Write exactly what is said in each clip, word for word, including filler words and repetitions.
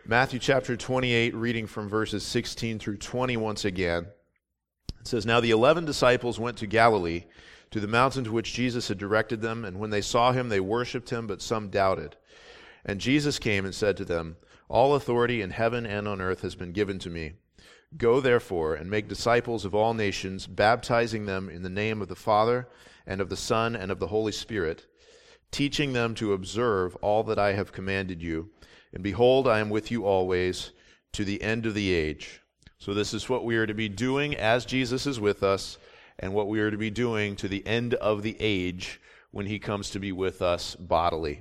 Matthew chapter twenty-eight, reading from verses sixteen through twenty once again. It says, "Now the eleven disciples went to Galilee, to the mountain to which Jesus had directed them, and when they saw him, they worshipped him, but some doubted. And Jesus came and said to them, 'All authority in heaven and on earth has been given to me. Go therefore and make disciples of all nations, baptizing them in the name of the Father and of the Son and of the Holy Spirit, teaching them to observe all that I have commanded you. And behold, I am with you always to the end of the age.'" So this is what we are to be doing as Jesus is with us, and what we are to be doing to the end of the age when he comes to be with us bodily.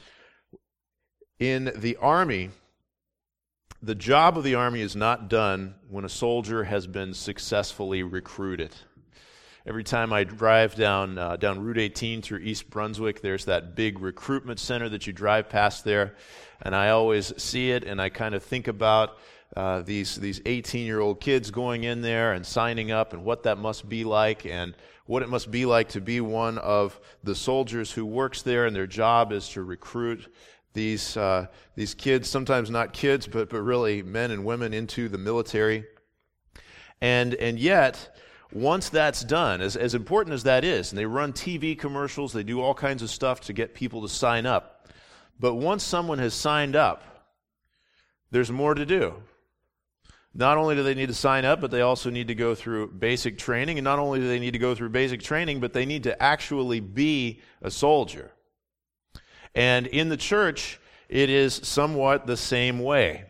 In the army, the job of the army is not done when a soldier has been successfully recruited. Every time I drive down uh, down Route eighteen through East Brunswick, there's that big recruitment center that you drive past there, and I always see it, and I kind of think about uh, these these eighteen-year-old kids going in there and signing up, and what that must be like, and what it must be like to be one of the soldiers who works there, and their job is to recruit these uh, these kids, sometimes not kids, but but really men and women, into the military. And and yet, once that's done, as, as important as that is, and they run T V commercials, they do all kinds of stuff to get people to sign up, but once someone has signed up, there's more to do. Not only do they need to sign up, but they also need to go through basic training, and not only do they need to go through basic training, but they need to actually be a soldier. And in the church, it is somewhat the same way,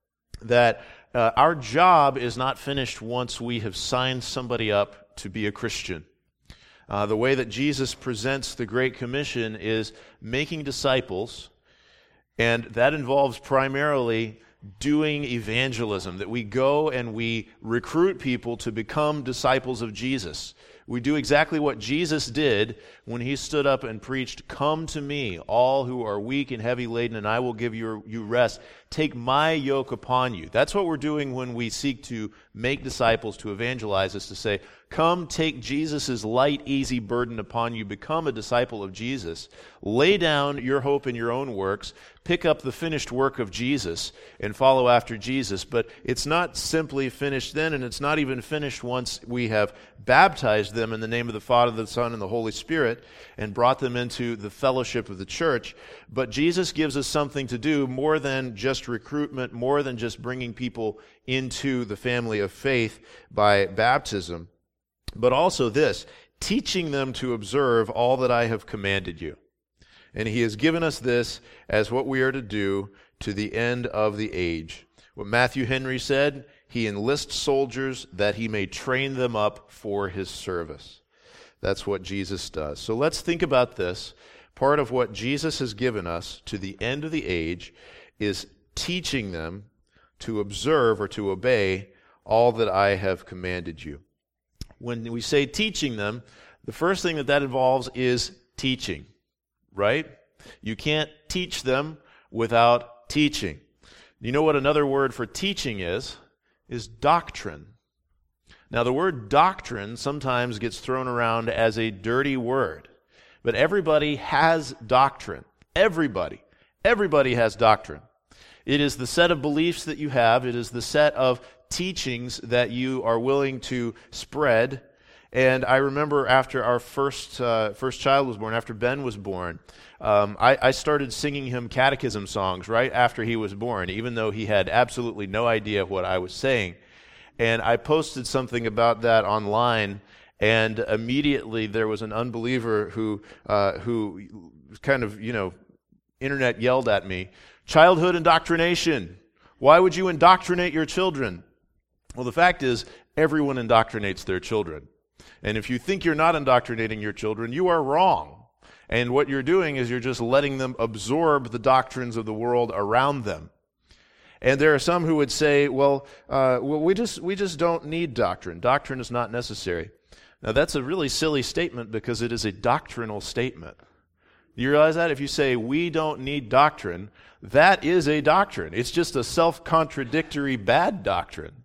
that Uh, our job is not finished once we have signed somebody up to be a Christian. Uh, the way that Jesus presents the Great Commission is making disciples, and that involves primarily doing evangelism, that we go and we recruit people to become disciples of Jesus. We do exactly what Jesus did when he stood up and preached, "Come to me, all who are weak and heavy laden, and I will give you, you rest. Take my yoke upon you." That's what we're doing when we seek to make disciples, to evangelize, is to say, come take Jesus' light, easy burden upon you. Become a disciple of Jesus. Lay down your hope in your own works. Pick up the finished work of Jesus and follow after Jesus. But it's not simply finished then, and it's not even finished once we have baptized them in the name of the Father, the Son, and the Holy Spirit and brought them into the fellowship of the church. But Jesus gives us something to do more than just recruitment, more than just bringing people into the family of faith by baptism, but also this, teaching them to observe all that I have commanded you. And he has given us this as what we are to do to the end of the age. What Matthew Henry said, he enlists soldiers that he may train them up for his service. That's what Jesus does. So let's think about this. Part of what Jesus has given us to the end of the age is teaching them to observe or to obey all that I have commanded you. When we say teaching them, the first thing that that involves is teaching, right? You can't teach them without teaching. You know what another word for teaching is? Is doctrine. Now, the word doctrine sometimes gets thrown around as a dirty word, but everybody has doctrine. Everybody. Everybody has doctrine. It is the set of beliefs that you have. It is the set of teachings that you are willing to spread. And I remember after our first uh, first child was born, after Ben was born, um, I, I started singing him catechism songs right after he was born, even though he had absolutely no idea what I was saying. And I posted something about that online, and immediately there was an unbeliever who uh, who kind of, you know, internet yelled at me, "Childhood indoctrination. Why would you indoctrinate your children?" Well, the fact is, everyone indoctrinates their children. And if you think you're not indoctrinating your children, you are wrong. And what you're doing is you're just letting them absorb the doctrines of the world around them. And there are some who would say, well, uh, well, we just we just don't need doctrine. Doctrine is not necessary. Now, that's a really silly statement because it is a doctrinal statement. You realize that? If you say, we don't need doctrine, that is a doctrine. It's just a self-contradictory bad doctrine.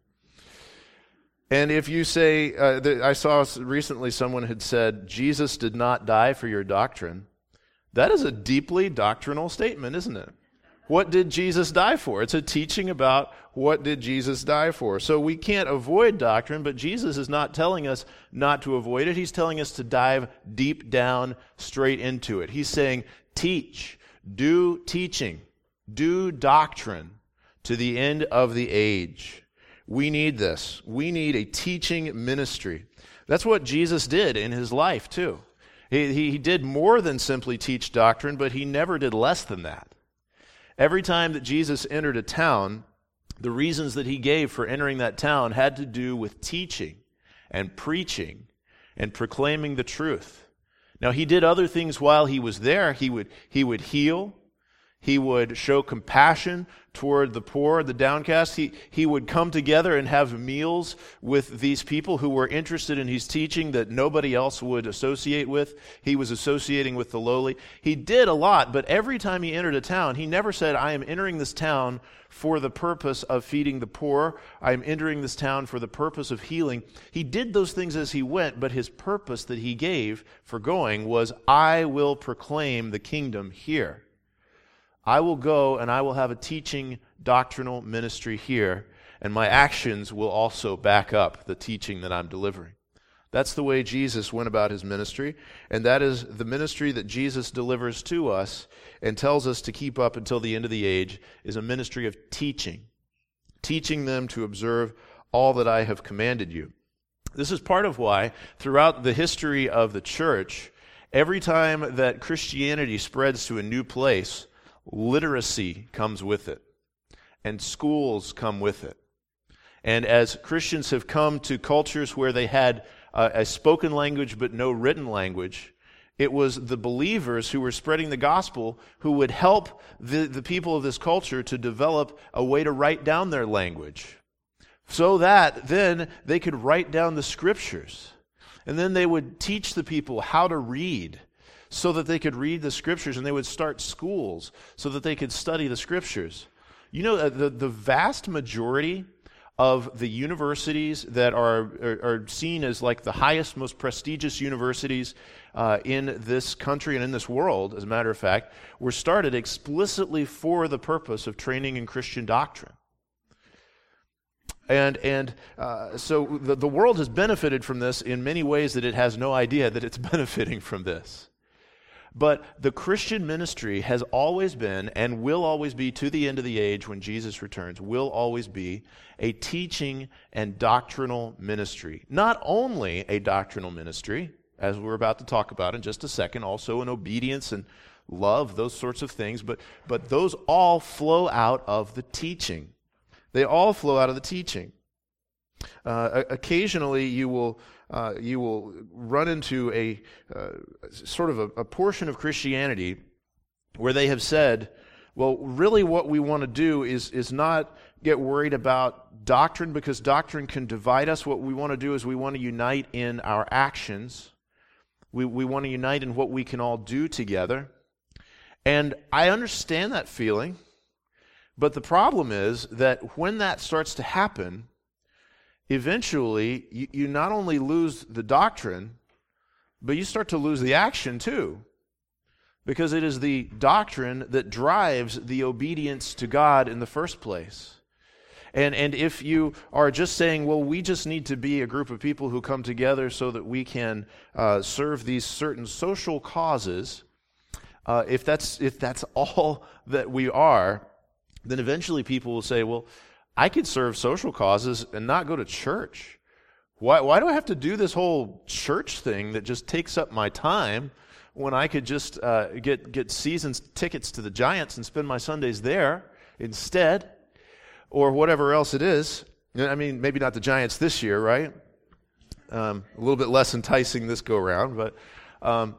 And if you say, uh, th- I saw recently someone had said, Jesus did not die for your doctrine, that is a deeply doctrinal statement, isn't it? what did Jesus die for? It's a teaching about what did Jesus die for. So we can't avoid doctrine, but Jesus is not telling us not to avoid it. He's telling us to dive deep down straight into it. He's saying, teach, do teaching, do doctrine to the end of the age. We need this. We need a teaching ministry. That's what Jesus did in his life, too. He, he, he did more than simply teach doctrine, but he never did less than that. Every time that Jesus entered a town, the reasons that he gave for entering that town had to do with teaching and preaching and proclaiming the truth. Now, he did other things while he was there. He would, he would heal. He would show compassion toward the poor, the downcast. He, he would come together and have meals with these people who were interested in his teaching that nobody else would associate with. He was associating with the lowly. He did a lot, but every time he entered a town, he never said, I am entering this town for the purpose of feeding the poor. I am entering this town for the purpose of healing. He did those things as he went, but his purpose that he gave for going was, I will proclaim the kingdom here. I will go and I will have a teaching doctrinal ministry here, and my actions will also back up the teaching that I'm delivering. That's the way Jesus went about his ministry, and that is the ministry that Jesus delivers to us and tells us to keep up until the end of the age, is a ministry of teaching, teaching them to observe all that I have commanded you. This is part of why throughout the history of the church, every time that Christianity spreads to a new place, literacy comes with it, and schools come with it. And as Christians have come to cultures where they had uh, a spoken language but no written language, it was the believers who were spreading the gospel who would help the, the people of this culture to develop a way to write down their language, so that then they could write down the scriptures. And then they would teach the people how to read, so that they could read the scriptures, and they would start schools so that they could study the scriptures. You know, the, the vast majority of the universities that are, are, are seen as like the highest, most prestigious universities uh, in this country and in this world, as a matter of fact, were started explicitly for the purpose of training in Christian doctrine. And and uh, so the, the world has benefited from this in many ways that it has no idea that it's benefiting from this. But the Christian ministry has always been, and will always be to the end of the age when Jesus returns, will always be a teaching and doctrinal ministry. Not only a doctrinal ministry, as we're about to talk about in just a second, also in obedience and love, those sorts of things, but, but those all flow out of the teaching. They all flow out of the teaching. Uh, occasionally you will uh, you will run into a uh, sort of a, a portion of Christianity where they have said, well, really what we want to do is is not get worried about doctrine, because doctrine can divide us. What we want to do is we want to unite in our actions. We we want to unite in what we can all do together. And I understand that feeling, but the problem is that when that starts to happen, eventually, you, you not only lose the doctrine, but you start to lose the action too. Because it is the doctrine that drives the obedience to God in the first place. And and if you are just saying, well, we just need to be a group of people who come together so that we can uh, serve these certain social causes, uh, if that's if that's all that we are, then eventually people will say, well, I could serve social causes and not go to church. Why, why do I have to do this whole church thing that just takes up my time when I could just uh, get, get season tickets to the Giants and spend my Sundays there instead, or whatever else it is? I mean, maybe not the Giants this year, right? Um, a little bit less enticing this go-around, but... Um,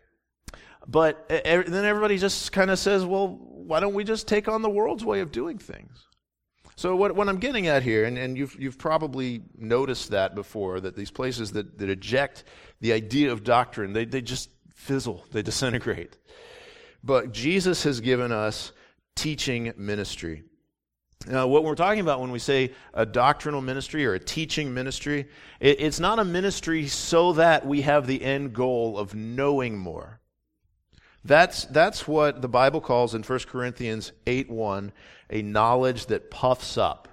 but er, then everybody just kind of says, well, why don't we just take on the world's way of doing things? So what, what I'm getting at here, and, and you've you've probably noticed that before, that these places that, that eject the idea of doctrine, they, they just fizzle, they disintegrate. But Jesus has given us teaching ministry. Now, what we're talking about when we say a doctrinal ministry or a teaching ministry, it, it's not a ministry so that we have the end goal of knowing more. That's, that's what the Bible calls in First Corinthians eight one, a knowledge that puffs up,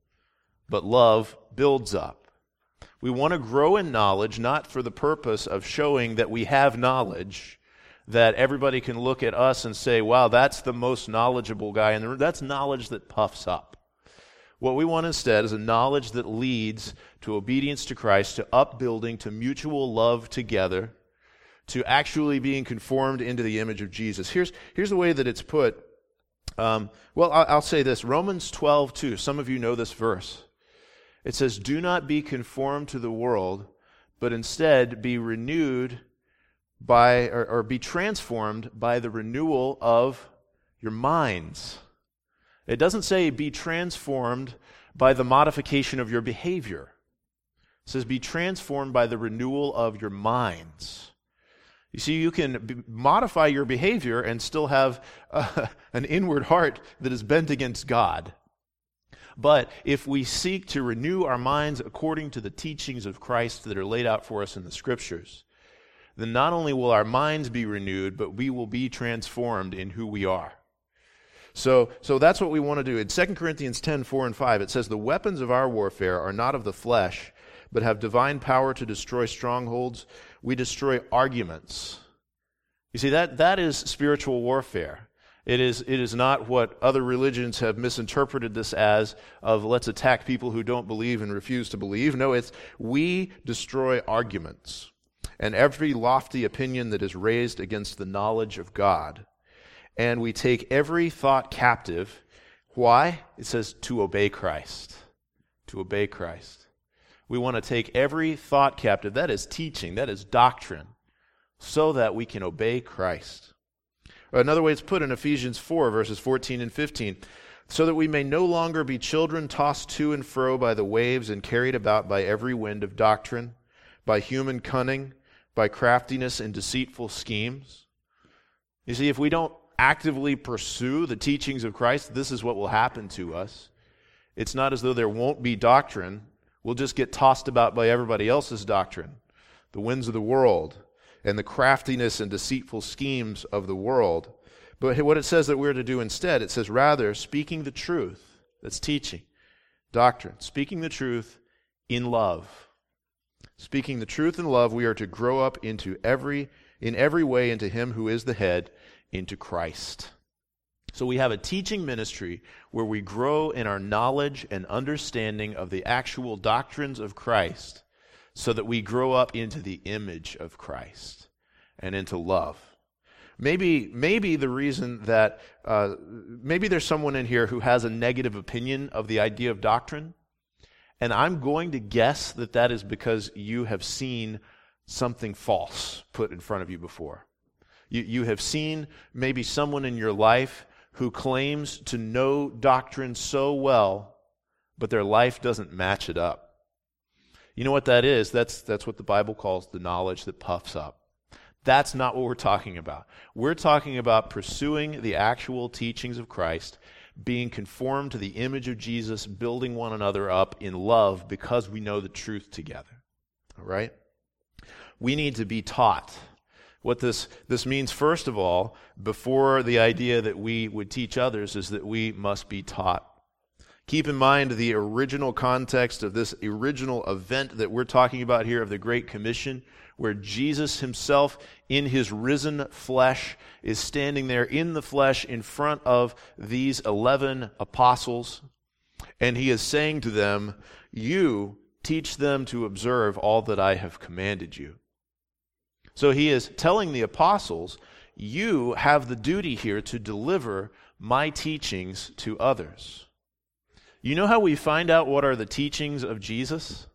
but love builds up. We want to grow in knowledge, not for the purpose of showing that we have knowledge, that everybody can look at us and say, wow, that's the most knowledgeable guy in the room. That's knowledge that puffs up. What we want instead is a knowledge that leads to obedience to Christ, to upbuilding, to mutual love together, to actually being conformed into the image of Jesus. Here's, here's the way that it's put. Um, well, I'll, I'll say this. Romans twelve two, some of you know this verse. It says, do not be conformed to the world, but instead be renewed by, or, or be transformed by the renewal of your minds. It doesn't say be transformed by the modification of your behavior. It says be transformed by the renewal of your minds. You see, you can b- modify your behavior and still have uh, an inward heart that is bent against God. But if we seek to renew our minds according to the teachings of Christ that are laid out for us in the Scriptures, then not only will our minds be renewed, but we will be transformed in who we are. So, so that's what we want to do. In Second Corinthians ten, four and five, it says, the weapons of our warfare are not of the flesh, but have divine power to destroy strongholds. We destroy arguments. You see, that, that is spiritual warfare. It is, it is not what other religions have misinterpreted this as, of let's attack people who don't believe and refuse to believe. No, it's we destroy arguments and every lofty opinion that is raised against the knowledge of God. And we take every thought captive. Why? It says to obey Christ. To obey Christ. We want to take every thought captive, that is teaching, that is doctrine, so that we can obey Christ. Another way it's put in Ephesians four, verses fourteen and fifteen, so that we may no longer be children tossed to and fro by the waves and carried about by every wind of doctrine, by human cunning, by craftiness and deceitful schemes. You see, if we don't actively pursue the teachings of Christ, this is what will happen to us. It's not as though there won't be doctrine. We'll just get tossed about by everybody else's doctrine, the winds of the world, and the craftiness and deceitful schemes of the world. But what it says that we're to do instead, it says, rather, speaking the truth, that's teaching, doctrine, speaking the truth in love. Speaking the truth in love, we are to grow up into every, in every way into Him who is the head, into Christ. So we have a teaching ministry where we grow in our knowledge and understanding of the actual doctrines of Christ so that we grow up into the image of Christ and into love. Maybe, maybe the reason that, uh, maybe there's someone in here who has a negative opinion of the idea of doctrine, and I'm going to guess that that is because you have seen something false put in front of you before. You, you have seen maybe someone in your life who claims to know doctrine so well, but their life doesn't match it up. You know what that is? That's, that's what the Bible calls the knowledge that puffs up. That's not what we're talking about. We're talking about pursuing the actual teachings of Christ, being conformed to the image of Jesus, building one another up in love because we know the truth together. All right? We need to be taught. What this, this means, first of all, before the idea that we would teach others, is that we must be taught. Keep in mind the original context of this original event that we're talking about here of the Great Commission, where Jesus himself in his risen flesh is standing there in the flesh in front of these eleven apostles, and he is saying to them, you teach them to observe all that I have commanded you. So he is telling the apostles, you have the duty here to deliver my teachings to others. You know how we find out what are the teachings of Jesus?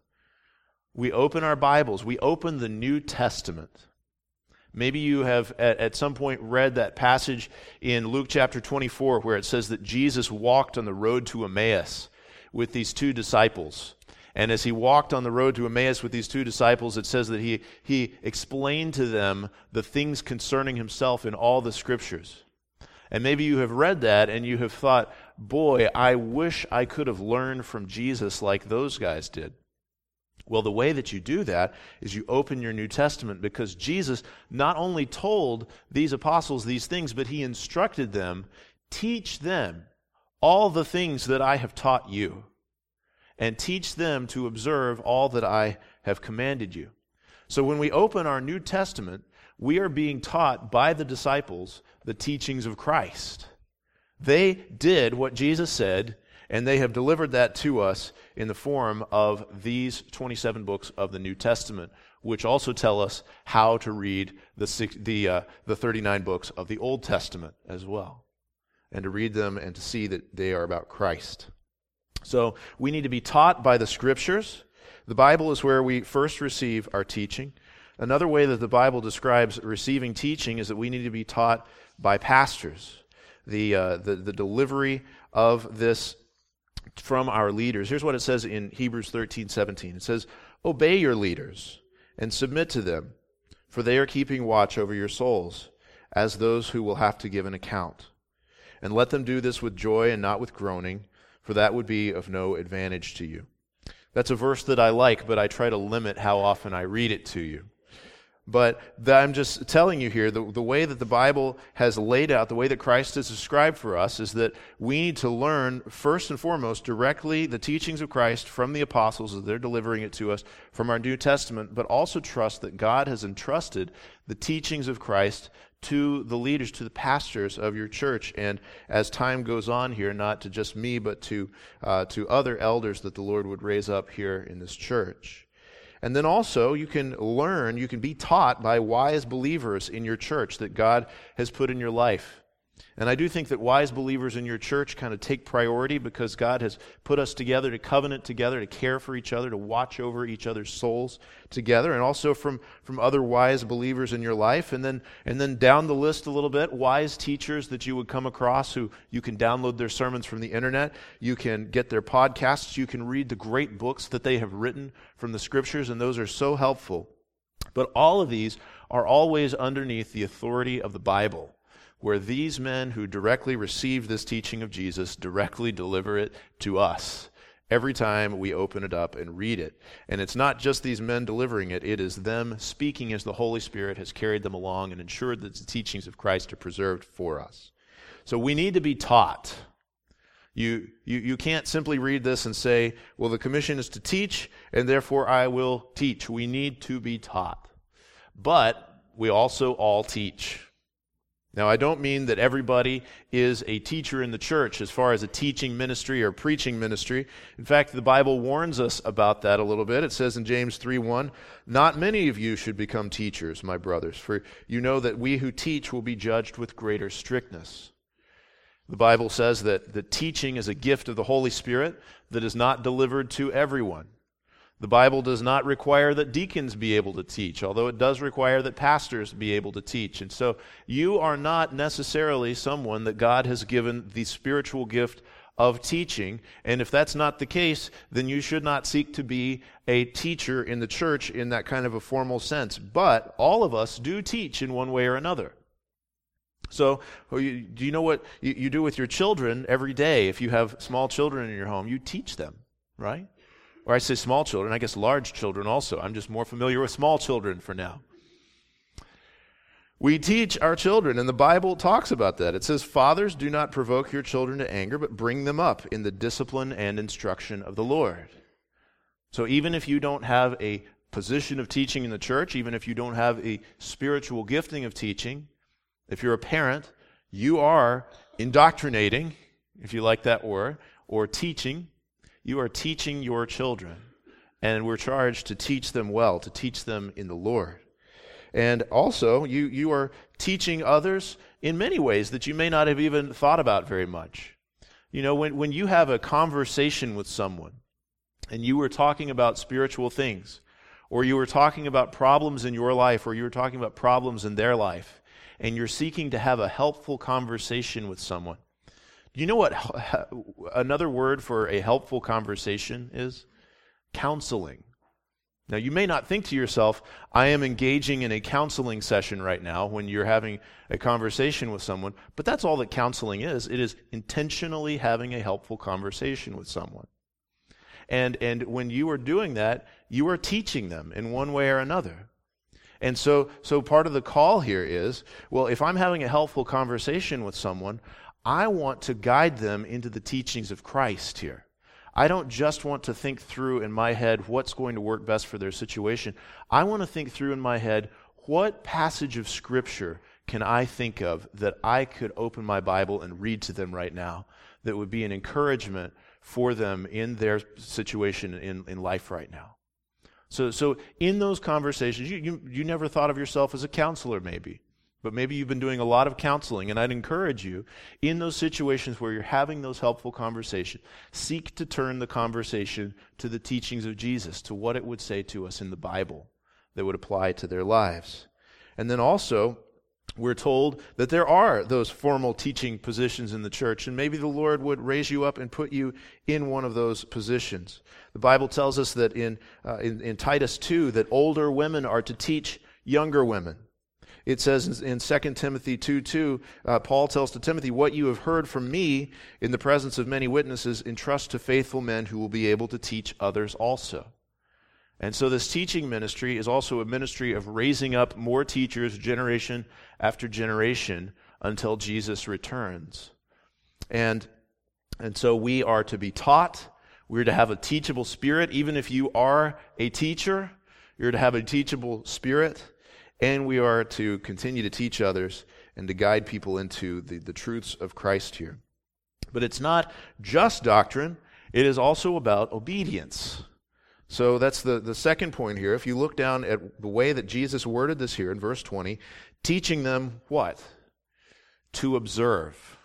We open our Bibles. We open the New Testament. Maybe you have at, at some point read that passage in Luke chapter twenty-four where it says that Jesus walked on the road to Emmaus with these two disciples. And as he walked on the road to Emmaus with these two disciples, it says that he, he explained to them the things concerning himself in all the Scriptures. And maybe you have read that and you have thought, boy, I wish I could have learned from Jesus like those guys did. Well, the way that you do that is you open your New Testament, because Jesus not only told these apostles these things, but he instructed them, teach them all the things that I have taught you, and teach them to observe all that I have commanded you. So when we open our New Testament, we are being taught by the disciples the teachings of Christ. They did what Jesus said, and they have delivered that to us in the form of these twenty-seven books of the New Testament, which also tell us how to read the six, the uh, the thirty-nine books of the Old Testament as well, and to read them and to see that they are about Christ. So we need to be taught by the Scriptures. The Bible is where we first receive our teaching. Another way that the Bible describes receiving teaching is that we need to be taught by pastors. The uh, the, the delivery of this from our leaders. Here's what it says in Hebrews thirteen seventeen. It says, obey your leaders and submit to them, for they are keeping watch over your souls, as those who will have to give an account. And let them do this with joy and not with groaning, for that would be of no advantage to you. That's a verse that I like, but I try to limit how often I read it to you. But the, I'm just telling you here, the, the way that the Bible has laid out, the way that Christ has described for us, is that we need to learn, first and foremost, directly the teachings of Christ from the apostles as they're delivering it to us from our New Testament, but also trust that God has entrusted the teachings of Christ to the leaders, to the pastors of your church. And as time goes on here, not to just me, but to uh, to other elders that the Lord would raise up here in this church. And then also, you can learn, you can be taught by wise believers in your church that God has put in your life. And I do think that wise believers in your church kind of take priority, because God has put us together to covenant together, to care for each other, to watch over each other's souls together, and also from, from other wise believers in your life. And then and then down the list a little bit, wise teachers that you would come across who you can download their sermons from the internet, you can get their podcasts, you can read the great books that they have written from the Scriptures, and those are so helpful. But all of these are always underneath the authority of the Bible, where these men who directly receive this teaching of Jesus directly deliver it to us every time we open it up and read it. And it's not just these men delivering it, it is them speaking as the Holy Spirit has carried them along and ensured that the teachings of Christ are preserved for us. So we need to be taught. You, you, you can't simply read this and say, well, the commission is to teach, and therefore I will teach. We need to be taught. But we also all teach. Now, I don't mean that everybody is a teacher in the church as far as a teaching ministry or preaching ministry. In fact, the Bible warns us about that a little bit. It says in James three one, not many of you should become teachers, my brothers, for you know that we who teach will be judged with greater strictness. The Bible says that the teaching is a gift of the Holy Spirit that is not delivered to everyone. The Bible does not require that deacons be able to teach, although it does require that pastors be able to teach. And so you are not necessarily someone that God has given the spiritual gift of teaching. And if that's not the case, then you should not seek to be a teacher in the church in that kind of a formal sense. But all of us do teach in one way or another. So do you know what you do with your children every day? If you have small children in your home, you teach them, right? Or I say small children, I guess large children also. I'm just more familiar with small children for now. We teach our children, and the Bible talks about that. It says, fathers, do not provoke your children to anger, but bring them up in the discipline and instruction of the Lord. So even if you don't have a position of teaching in the church, even if you don't have a spiritual gifting of teaching, if you're a parent, you are indoctrinating, if you like that word, or teaching. You are teaching your children, and we're charged to teach them well, to teach them in the Lord. And also, you, you are teaching others in many ways that you may not have even thought about very much. You know, when, when you have a conversation with someone, and you were talking about spiritual things, or you were talking about problems in your life, or you were talking about problems in their life, and you're seeking to have a helpful conversation with someone, do you know what another word for a helpful conversation is? Counseling. Now, you may not think to yourself, I am engaging in a counseling session right now when you're having a conversation with someone, but that's all that counseling is. It is intentionally having a helpful conversation with someone. And, and when you are doing that, you are teaching them in one way or another. And so, so part of the call here is, well, if I'm having a helpful conversation with someone, I want to guide them into the teachings of Christ here. I don't just want to think through in my head what's going to work best for their situation. I want to think through in my head, what passage of Scripture can I think of that I could open my Bible and read to them right now that would be an encouragement for them in their situation in, in life right now? So, so in those conversations, you, you you never thought of yourself as a counselor maybe, but maybe you've been doing a lot of counseling, and I'd encourage you, in those situations where you're having those helpful conversations, seek to turn the conversation to the teachings of Jesus, to what it would say to us in the Bible that would apply to their lives. And then also, we're told that there are those formal teaching positions in the church, and maybe the Lord would raise you up and put you in one of those positions. The Bible tells us that in, uh, in, in Titus two that older women are to teach younger women. It says in Second Timothy two two, uh, Paul tells to Timothy, "What you have heard from me in the presence of many witnesses, entrust to faithful men who will be able to teach others also." And so this teaching ministry is also a ministry of raising up more teachers generation after generation until Jesus returns. And, and so we are to be taught. We're to have a teachable spirit. Even if you are a teacher, you're to have a teachable spirit. And we are to continue to teach others and to guide people into the, the truths of Christ here. But it's not just doctrine. It is also about obedience. So that's the, the second point here. If you look down at the way that Jesus worded this here in verse twenty, teaching them what? To observe.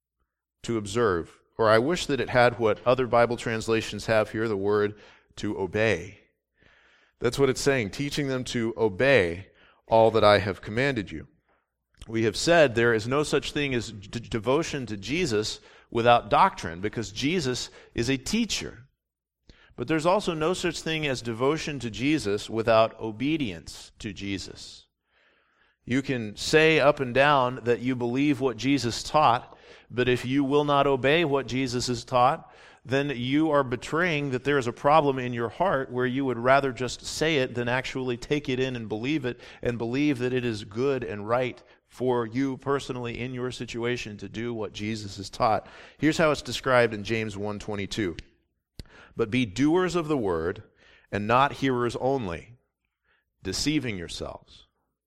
To observe. Or I wish that it had what other Bible translations have here, the word to obey. That's what it's saying, teaching them to obey all that I have commanded you. We have said there is no such thing as d- devotion to Jesus without doctrine, because Jesus is a teacher. But there's also no such thing as devotion to Jesus without obedience to Jesus. You can say up and down that you believe what Jesus taught, but if you will not obey what Jesus has taught, then you are betraying that there is a problem in your heart where you would rather just say it than actually take it in and believe it, and believe that it is good and right for you personally in your situation to do what Jesus has taught. Here's how it's described in James one twenty-two. "But be doers of the word, and not hearers only, deceiving yourselves."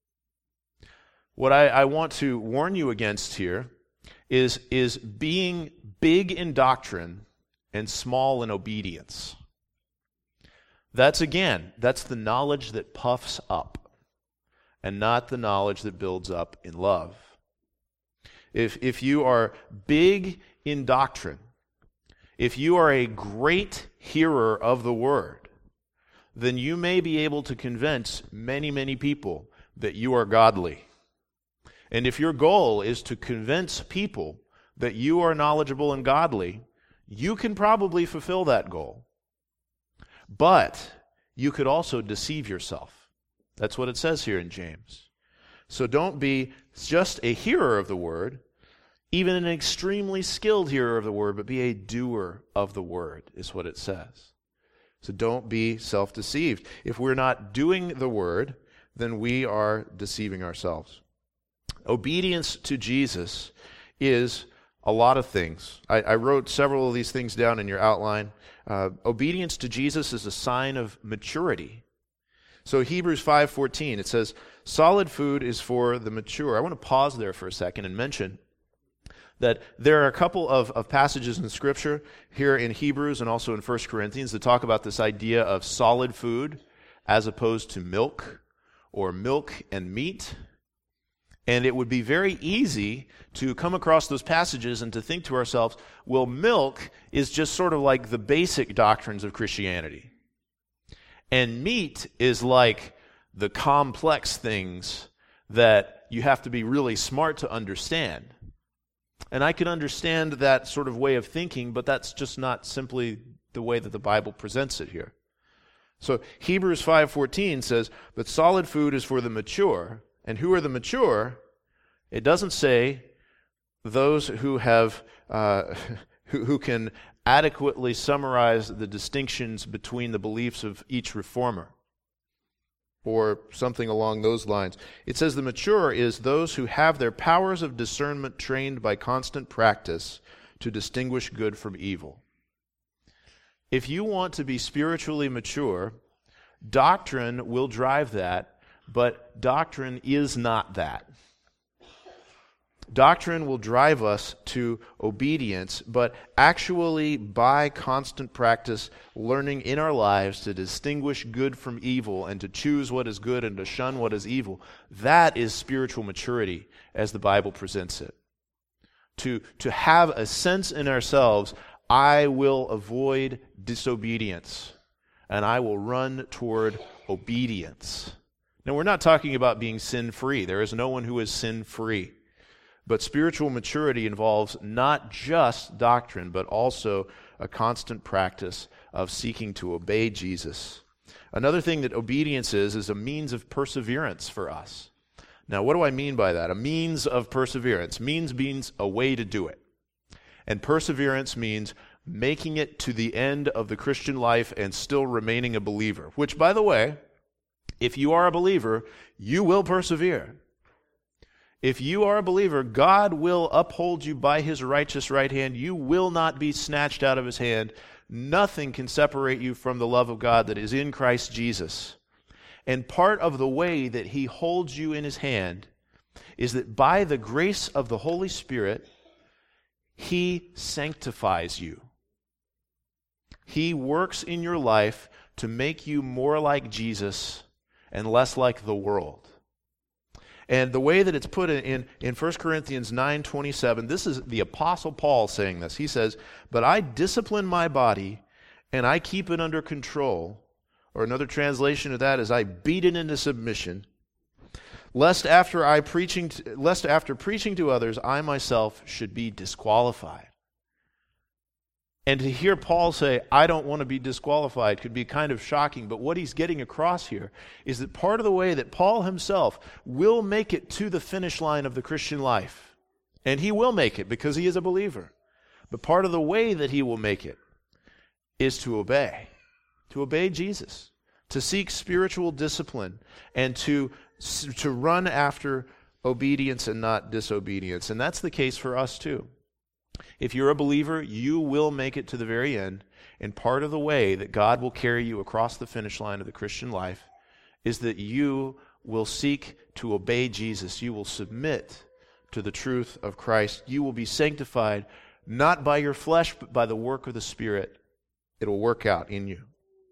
What I, I want to warn you against here is, is being big in doctrine and small in obedience. That's, again, that's the knowledge that puffs up, and not the knowledge that builds up in love. If, if you are big in doctrine, if you are a great hearer of the word, then you may be able to convince many, many people that you are godly. And if your goal is to convince people that you are knowledgeable and godly, you can probably fulfill that goal. But you could also deceive yourself. That's what it says here in James. So don't be just a hearer of the word, even an extremely skilled hearer of the word, but be a doer of the word, is what it says. So don't be self-deceived. If we're not doing the word, then we are deceiving ourselves. Obedience to Jesus is a lot of things. I, I wrote several of these things down in your outline. Uh, obedience to Jesus is a sign of maturity. So Hebrews five fourteen, it says, "Solid food is for the mature." I want to pause there for a second and mention that there are a couple of, of passages in Scripture here in Hebrews and also in First Corinthians that talk about this idea of solid food as opposed to milk, or milk and meat. And it would be very easy to come across those passages and to think to ourselves, well, milk is just sort of like the basic doctrines of Christianity. And meat is like the complex things that you have to be really smart to understand. And I can understand that sort of way of thinking, but that's just not simply the way that the Bible presents it here. So Hebrews five fourteen says, "But solid food is for the mature." And who are the mature? It doesn't say those who have uh, who, who can adequately summarize the distinctions between the beliefs of each reformer, or something along those lines. It says the mature is those who have their powers of discernment trained by constant practice to distinguish good from evil. If you want to be spiritually mature, doctrine will drive that, but doctrine is not that. Doctrine will drive us to obedience, but actually by constant practice, learning in our lives to distinguish good from evil and to choose what is good and to shun what is evil, that is spiritual maturity as the Bible presents it. To, to have a sense in ourselves, I will avoid disobedience and I will run toward obedience. Now, we're not talking about being sin-free. There is no one who is sin-free. But spiritual maturity involves not just doctrine, but also a constant practice of seeking to obey Jesus. Another thing that obedience is, is a means of perseverance for us. Now, what do I mean by that? A means of perseverance. Means means a way to do it. And perseverance means making it to the end of the Christian life and still remaining a believer. Which, by the way, if you are a believer, you will persevere. If you are a believer, God will uphold you by His righteous right hand. You will not be snatched out of His hand. Nothing can separate you from the love of God that is in Christ Jesus. And part of the way that He holds you in His hand is that by the grace of the Holy Spirit, He sanctifies you. He works in your life to make you more like Jesus and less like the world. And the way that it's put in, in First Corinthians nine twenty-seven, this is the Apostle Paul saying this. He says, "But I discipline my body, and I keep it under control." Or another translation of that is, "I beat it into submission, lest after I preaching, to, lest after preaching to others, I myself should be disqualified." And to hear Paul say, I don't want to be disqualified, could be kind of shocking. But what he's getting across here is that part of the way that Paul himself will make it to the finish line of the Christian life, and he will make it because he is a believer, but part of the way that he will make it is to obey, to obey Jesus, to seek spiritual discipline, and to, to run after obedience and not disobedience. And that's the case for us too. If you're a believer, you will make it to the very end, and part of the way that God will carry you across the finish line of the Christian life is that you will seek to obey Jesus. You will submit to the truth of Christ. You will be sanctified not by your flesh, but by the work of the Spirit. It will work out in you.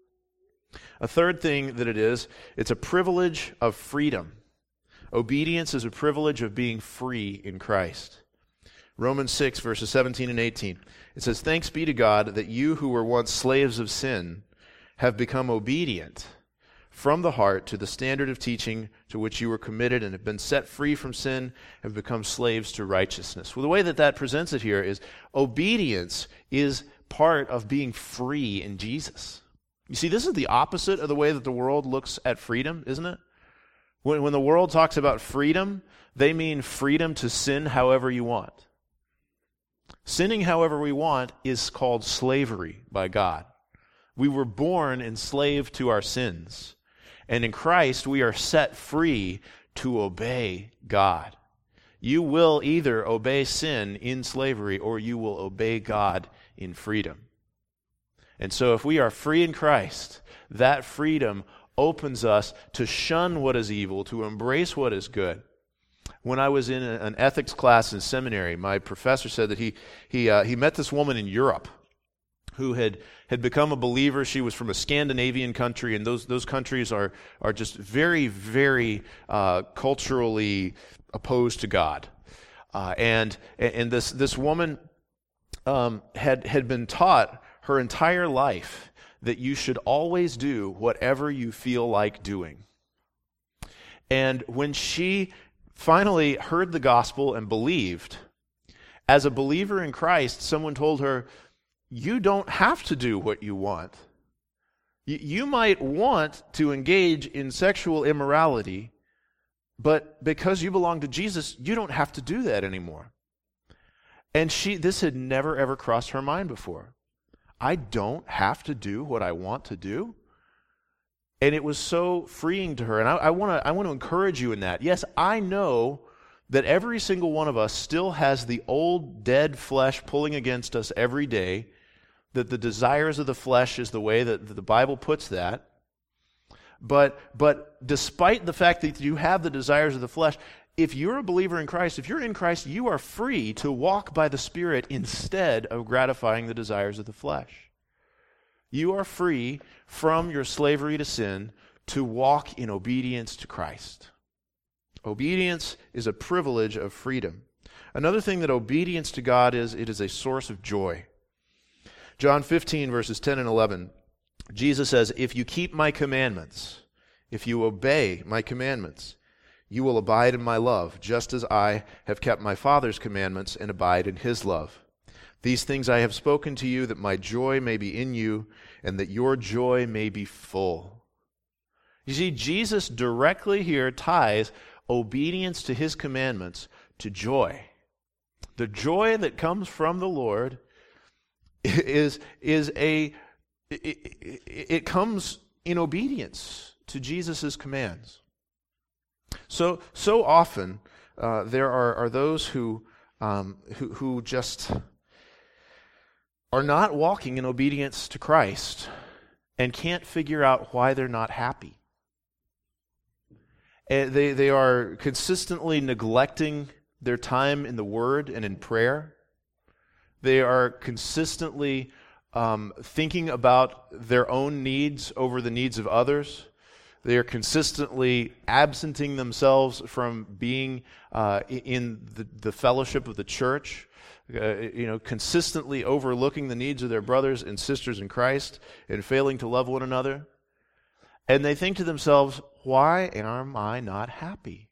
A third thing that it is, it's a privilege of freedom. Obedience is a privilege of being free in Christ. Romans six, verses seventeen and eighteen. It says, "Thanks be to God that you who were once slaves of sin have become obedient from the heart to the standard of teaching to which you were committed and have been set free from sin, have become slaves to righteousness." Well, the way that that presents it here is obedience is part of being free in Jesus. You see, this is the opposite of the way that the world looks at freedom, isn't it? When, when the world talks about freedom, they mean freedom to sin however you want. Sinning however we want is called slavery by God. We were born enslaved to our sins. And in Christ, we are set free to obey God. You will either obey sin in slavery or you will obey God in freedom. And so if we are free in Christ, that freedom opens us to shun what is evil, to embrace what is good. When I was in a, an ethics class in seminary, my professor said that he he uh, he met this woman in Europe who had, had become a believer. She was from a Scandinavian country, and those those countries are are just very, very uh, culturally opposed to God. Uh, and and this this woman um, had had been taught her entire life that you should always do whatever you feel like doing. And when she finally heard the gospel and believed, as a believer in Christ, someone told her, you don't have to do what you want. You, you might want to engage in sexual immorality, but because you belong to Jesus, you don't have to do that anymore. And she, this had never ever crossed her mind before. I don't have to do what I want to do. And it was so freeing to her. And I, I want to I want to encourage you in that. Yes, I know that every single one of us still has the old dead flesh pulling against us every day, that the desires of the flesh is the way that the Bible puts that. But but despite the fact that you have the desires of the flesh, if you're a believer in Christ, if you're in Christ, you are free to walk by the Spirit instead of gratifying the desires of the flesh. You are free from your slavery to sin to walk in obedience to Christ. Obedience is a privilege of freedom. Another thing that obedience to God is, it is a source of joy. John fifteen, verses ten and eleven, Jesus says, "If you keep my commandments, if you obey my commandments, you will abide in my love, just as I have kept my Father's commandments and abide in his love. These things I have spoken to you, that my joy may be in you, and that your joy may be full." You see, Jesus directly here ties obedience to his commandments to joy. The joy that comes from the Lord is, is a, it, it comes in obedience to Jesus' commands. So, so often uh, there are, are those who, um, who, who just are not walking in obedience to Christ and can't figure out why they're not happy. And they, they are consistently neglecting their time in the Word and in prayer. They are consistently um, thinking about their own needs over the needs of others. They are consistently absenting themselves from being uh, in the, the fellowship of the church. Uh, you know, consistently overlooking the needs of their brothers and sisters in Christ and failing to love one another. And they think to themselves, why am I not happy?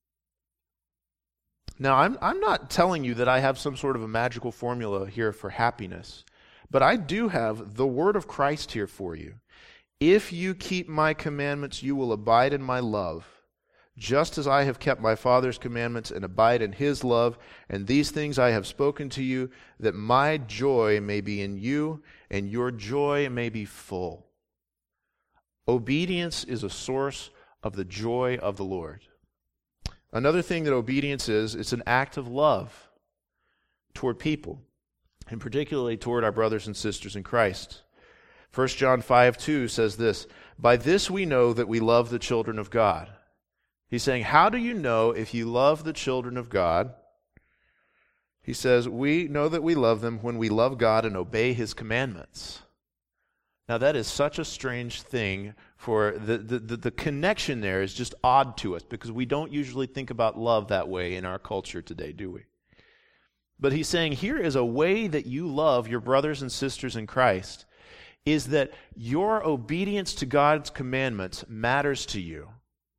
Now, I'm, I'm not telling you that I have some sort of a magical formula here for happiness, but I do have the word of Christ here for you. If you keep my commandments, you will abide in my love, just as I have kept my Father's commandments and abide in his love. And these things I have spoken to you, that my joy may be in you, and your joy may be full. Obedience is a source of the joy of the Lord. Another thing that obedience is, it's an act of love toward people, and particularly toward our brothers and sisters in Christ. First John five two says this, "By this we know that we love the children of God." He's saying, how do you know if you love the children of God? He says, we know that we love them when we love God and obey his commandments. Now that is such a strange thing, for the, the, the, the connection there is just odd to us, because we don't usually think about love that way in our culture today, do we? But he's saying here is a way that you love your brothers and sisters in Christ, is that your obedience to God's commandments matters to you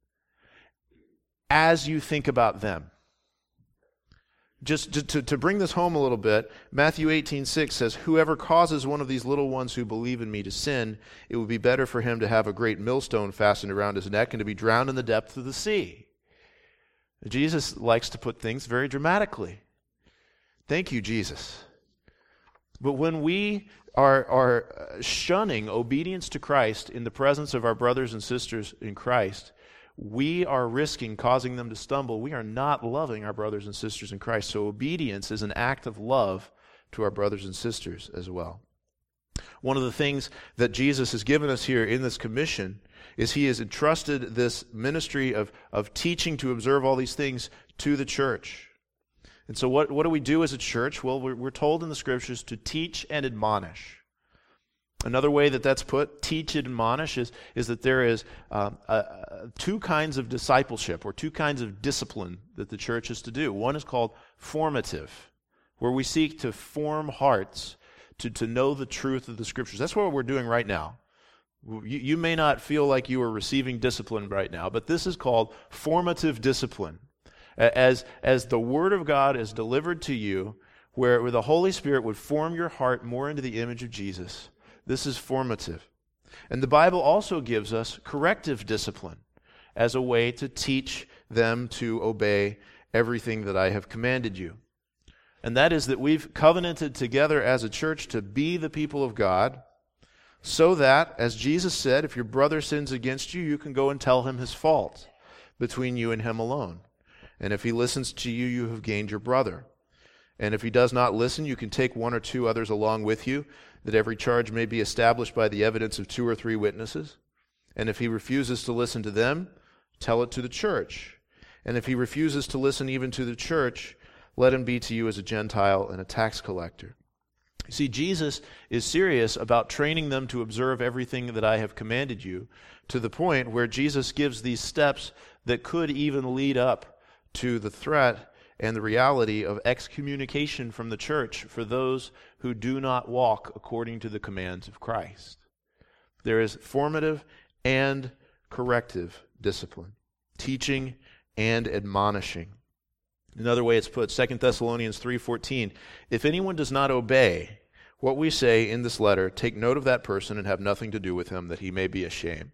as you think about them. Just to, to, to bring this home a little bit, Matthew eighteen six says, "Whoever causes one of these little ones who believe in me to sin, it would be better for him to have a great millstone fastened around his neck and to be drowned in the depth of the sea." Jesus likes to put things very dramatically. Thank you, Jesus. But when we are, are shunning obedience to Christ in the presence of our brothers and sisters in Christ, we are risking causing them to stumble. We are not loving our brothers and sisters in Christ. So obedience is an act of love to our brothers and sisters as well. One of the things that Jesus has given us here in this commission is he has entrusted this ministry of, of teaching to observe all these things to the church. And so what, what do we do as a church? Well, we're, we're told in the Scriptures to teach and admonish. Another way that that's put, teach and admonish, is, is that there is uh, uh, two kinds of discipleship, or two kinds of discipline that the church is to do. One is called formative, where we seek to form hearts to, to know the truth of the Scriptures. That's what we're doing right now. You, you may not feel like you are receiving discipline right now, but this is called formative discipline. As, as the Word of God is delivered to you, where, where the Holy Spirit would form your heart more into the image of Jesus. This is formative. And the Bible also gives us corrective discipline as a way to teach them to obey everything that I have commanded you. And that is that we've covenanted together as a church to be the people of God, so that, as Jesus said, if your brother sins against you, you can go and tell him his fault between you and him alone. And if he listens to you, you have gained your brother. And if he does not listen, you can take one or two others along with you, that every charge may be established by the evidence of two or three witnesses. And if he refuses to listen to them, tell it to the church. And if he refuses to listen even to the church, let him be to you as a Gentile and a tax collector. You see, Jesus is serious about training them to observe everything that I have commanded you, to the point where Jesus gives these steps that could even lead up to the threat and the reality of excommunication from the church for those who do not walk according to the commands of Christ. There is formative and corrective discipline, teaching and admonishing. Another way it's put, Second Thessalonians three fourteen, if anyone does not obey what we say in this letter, take note of that person and have nothing to do with him, that he may be ashamed.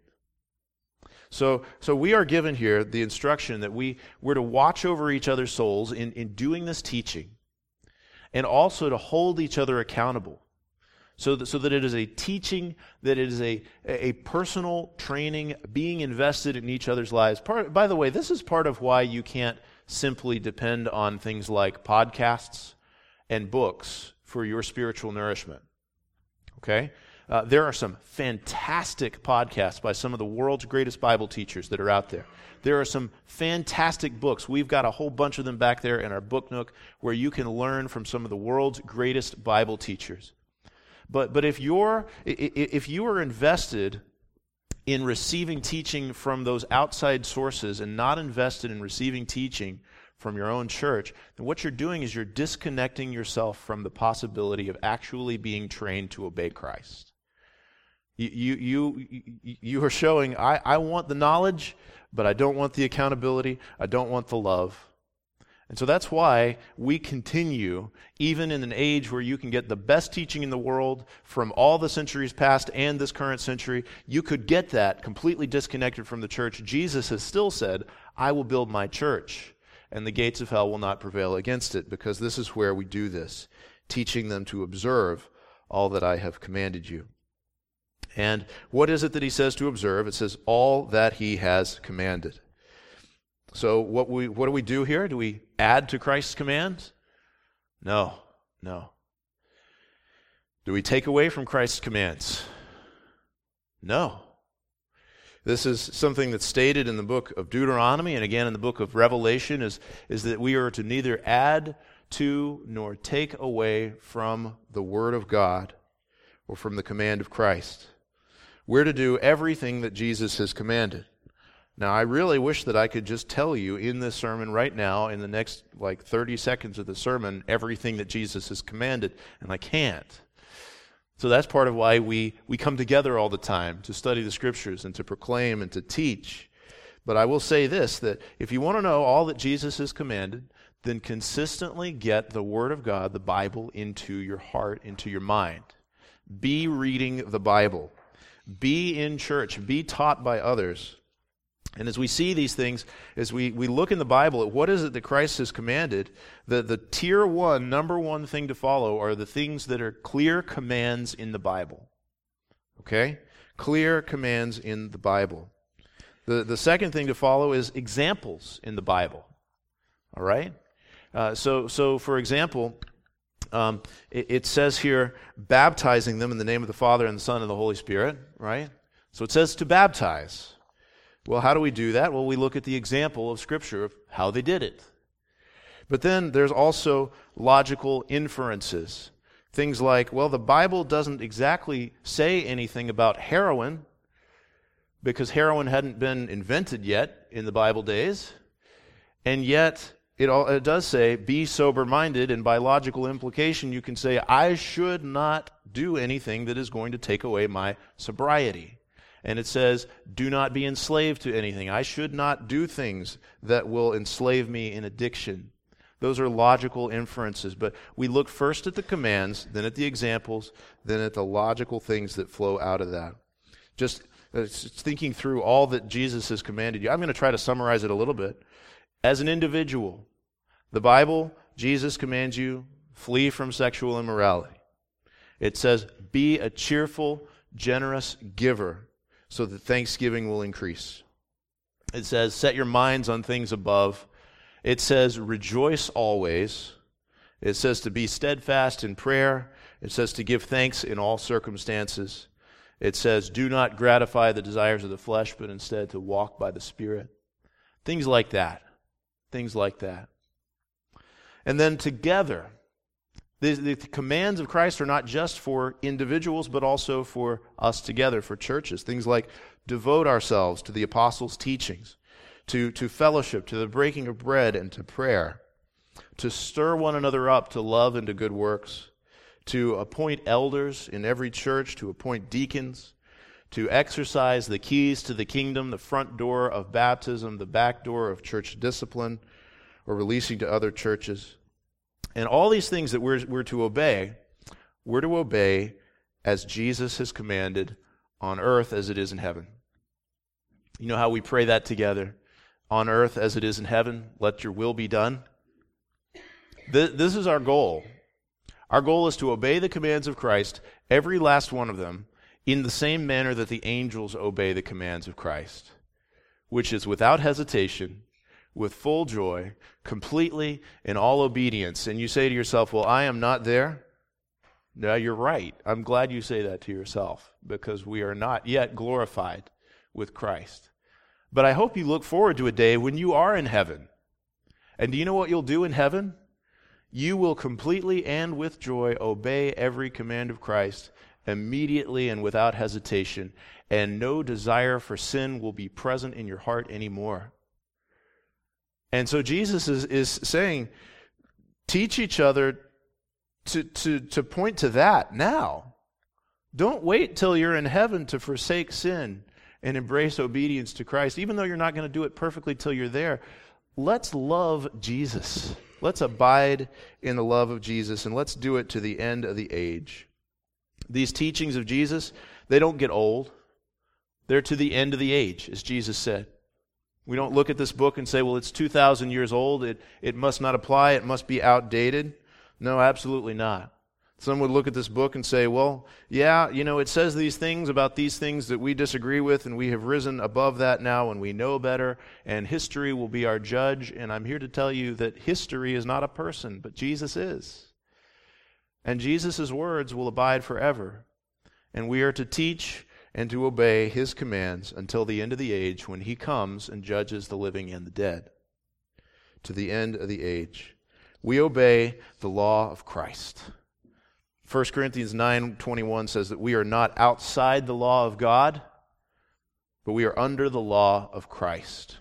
So, so we are given here the instruction that we, we're to watch over each other's souls in, in doing this teaching, and also to hold each other accountable, so that, so that it is a teaching, that it is a, a personal training, being invested in each other's lives. Part, by the way, this is part of why you can't simply depend on things like podcasts and books for your spiritual nourishment. Okay? Uh, there are some fantastic podcasts by some of the world's greatest Bible teachers that are out there. There are some fantastic books. We've got a whole bunch of them back there in our book nook where you can learn from some of the world's greatest Bible teachers. But but if you're if you are invested in receiving teaching from those outside sources and not invested in receiving teaching from your own church, then what you're doing is you're disconnecting yourself from the possibility of actually being trained to obey Christ. You you you, you are showing, I, I want the knowledge, but I don't want the accountability, I don't want the love. And so that's why we continue, even in an age where you can get the best teaching in the world from all the centuries past and this current century, you could get that completely disconnected from the church. Jesus has still said, I will build my church, and the gates of hell will not prevail against it, because this is where we do this, teaching them to observe all that I have commanded you. And what is it that he says to observe? It says, all that he has commanded. So what we what do we do here? Do we add to Christ's commands? No, no. Do we take away from Christ's commands? No. This is something that's stated in the book of Deuteronomy and again in the book of Revelation, is, is that we are to neither add to nor take away from the Word of God or from the command of Christ. We're to do everything that Jesus has commanded. Now, I really wish that I could just tell you in this sermon right now, in the next like thirty seconds of the sermon, everything that Jesus has commanded, and I can't. So that's part of why we, we come together all the time to study the Scriptures and to proclaim and to teach. But I will say this, that if you want to know all that Jesus has commanded, then consistently get the Word of God, the Bible, into your heart, into your mind. Be reading the Bible. Be in church. Be taught by others. And as we see these things, as we, we look in the Bible at what is it that Christ has commanded, the, the tier one, number one thing to follow are the things that are clear commands in the Bible. Okay? Clear commands in the Bible. The, the second thing to follow is examples in the Bible. All right? Uh, so, so, for example, um, it, it says here, baptizing them in the name of the Father and the Son and the Holy Spirit, right? So it says to baptize. Well, how do we do that? Well, we look at the example of Scripture of how they did it. But then there's also logical inferences. Things like, well, the Bible doesn't exactly say anything about heroin because heroin hadn't been invented yet in the Bible days. And yet it, all, it does say, be sober-minded, and by logical implication you can say, I should not do anything that is going to take away my sobriety. And it says, do not be enslaved to anything. I should not do things that will enslave me in addiction. Those are logical inferences. But we look first at the commands, then at the examples, then at the logical things that flow out of that. Just uh, thinking through all that Jesus has commanded you. I'm going to try to summarize it a little bit. As an individual, the Bible, Jesus commands you flee from sexual immorality. It says, be a cheerful, generous giver so that thanksgiving will increase. It says, set your minds on things above. It says, rejoice always. It says to be steadfast in prayer. It says to give thanks in all circumstances. It says, do not gratify the desires of the flesh, but instead to walk by the Spirit. Things like that. Things like that. And then together, the, the commands of Christ are not just for individuals, but also for us together, for churches. Things like devote ourselves to the apostles' teachings, to, to fellowship, to the breaking of bread, and to prayer, to stir one another up to love and to good works, to appoint elders in every church, to appoint deacons, to exercise the keys to the kingdom, the front door of baptism, the back door of church discipline, or releasing to other churches. And all these things that we're, we're to obey, we're to obey as Jesus has commanded on earth as it is in heaven. You know how we pray that together? On earth as it is in heaven, let your will be done. This, this is our goal. Our goal is to obey the commands of Christ, every last one of them, in the same manner that the angels obey the commands of Christ, which is without hesitation, with full joy, completely in all obedience. And you say to yourself, well, I am not there. No, you're right. I'm glad you say that to yourself, because we are not yet glorified with Christ. But I hope you look forward to a day when you are in heaven. And do you know what you'll do in heaven? You will completely and with joy obey every command of Christ immediately and without hesitation, and no desire for sin will be present in your heart anymore. And so Jesus is, is saying, teach each other to, to, to point to that now. Don't wait till you're in heaven to forsake sin and embrace obedience to Christ, even though you're not going to do it perfectly till you're there. Let's love Jesus. Let's abide in the love of Jesus, and let's do it to the end of the age. These teachings of Jesus, they don't get old. They're to the end of the age, as Jesus said. We don't look at this book and say, well, it's two thousand years old. It, it must not apply. It must be outdated. No, absolutely not. Some would look at this book and say, well, yeah, you know, it says these things about these things that we disagree with, and we have risen above that now, and we know better, and history will be our judge. And I'm here to tell you that history is not a person, but Jesus is. And Jesus' words will abide forever. And we are to teach and to obey His commands until the end of the age, when He comes and judges the living and the dead. To the end of the age. We obey the law of Christ. First Corinthians nine twenty-one says that we are not outside the law of God, but we are under the law of Christ.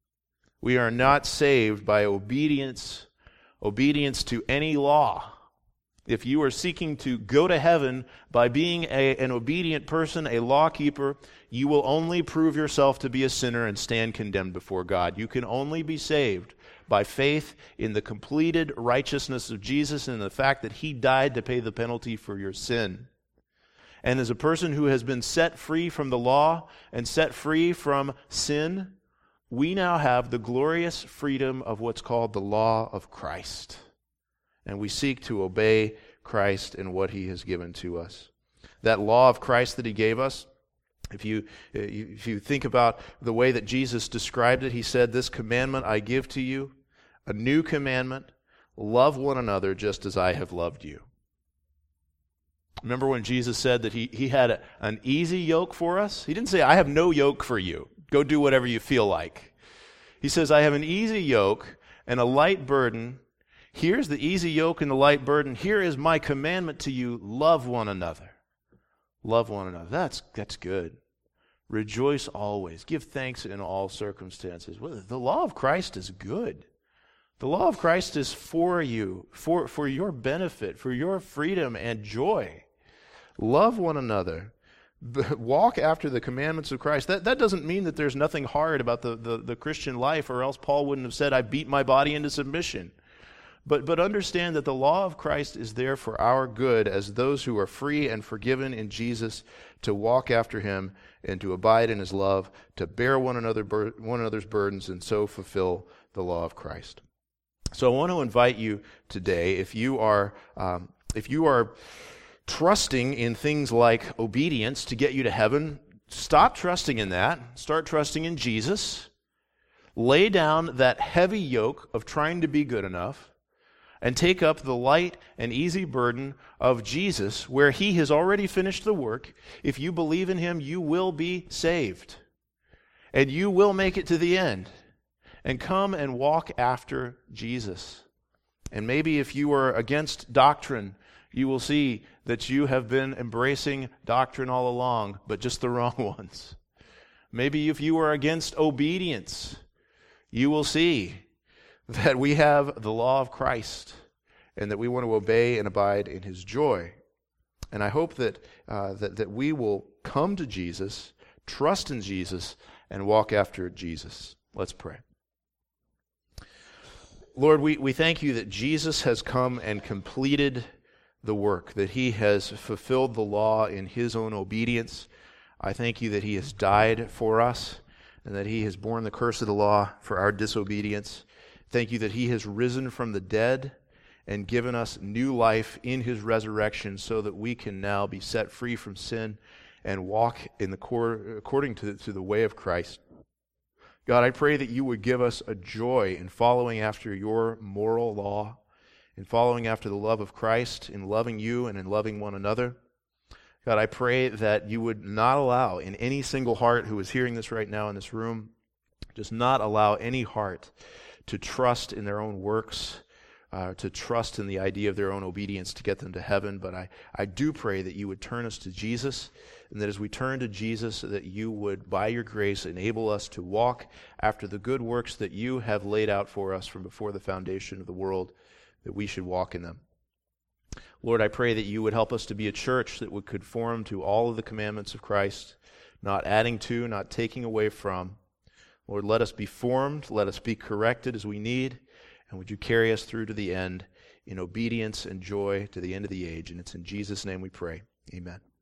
We are not saved by obedience, obedience to any law. If you are seeking to go to heaven by being a, an obedient person, a law keeper, you will only prove yourself to be a sinner and stand condemned before God. You can only be saved by faith in the completed righteousness of Jesus and the fact that He died to pay the penalty for your sin. And as a person who has been set free from the law and set free from sin, we now have the glorious freedom of what's called the law of Christ. And we seek to obey Christ and what He has given to us. That law of Christ that He gave us, if you, if you think about the way that Jesus described it, He said, "This commandment I give to you, a new commandment, love one another just as I have loved you." Remember when Jesus said that He, he had a, an easy yoke for us? He didn't say, "I have no yoke for you. Go do whatever you feel like." He says, "I have an easy yoke and a light burden. Here's the easy yoke and the light burden. Here is my commandment to you. Love one another." Love one another. That's, that's good. Rejoice always. Give thanks in all circumstances. Well, the law of Christ is good. The law of Christ is for you, for, for your benefit, for your freedom and joy. Love one another. Walk after the commandments of Christ. That, that doesn't mean that there's nothing hard about the, the, the Christian life, or else Paul wouldn't have said, "I beat my body into submission." But but understand that the law of Christ is there for our good as those who are free and forgiven in Jesus, to walk after Him and to abide in His love, to bear one another one another's burdens, and so fulfill the law of Christ. So I want to invite you today, if you are um, if you are trusting in things like obedience to get you to heaven, stop trusting in that. Start trusting in Jesus. Lay down that heavy yoke of trying to be good enough and take up the light and easy burden of Jesus, where he has already finished the work. If you believe in him, you will be saved. And you will make it to the end. And come and walk after Jesus. And maybe if you are against doctrine, you will see that you have been embracing doctrine all along, but just the wrong ones. Maybe if you are against obedience, you will see that we have the law of Christ and that we want to obey and abide in his joy. And I hope that, uh, that, that we will come to Jesus, trust in Jesus, and walk after Jesus. Let's pray. Lord, we, we thank you that Jesus has come and completed the work, that he has fulfilled the law in his own obedience. I thank you that he has died for us and that he has borne the curse of the law for our disobedience. Thank you that he has risen from the dead and given us new life in his resurrection so that we can now be set free from sin and walk in the cor- according to, to the way of Christ. God, I pray that you would give us a joy in following after your moral law, in following after the love of Christ, in loving you and in loving one another. God, I pray that you would not allow in any single heart who is hearing this right now in this room, just not allow any heart to trust in their own works, uh, to trust in the idea of their own obedience to get them to heaven. But I, I do pray that you would turn us to Jesus, and that as we turn to Jesus, that you would, by your grace, enable us to walk after the good works that you have laid out for us from before the foundation of the world, that we should walk in them. Lord, I pray that you would help us to be a church that would conform to all of the commandments of Christ, not adding to, not taking away from. Lord, let us be formed, let us be corrected as we need, and would you carry us through to the end in obedience and joy to the end of the age. And it's in Jesus' name we pray. Amen.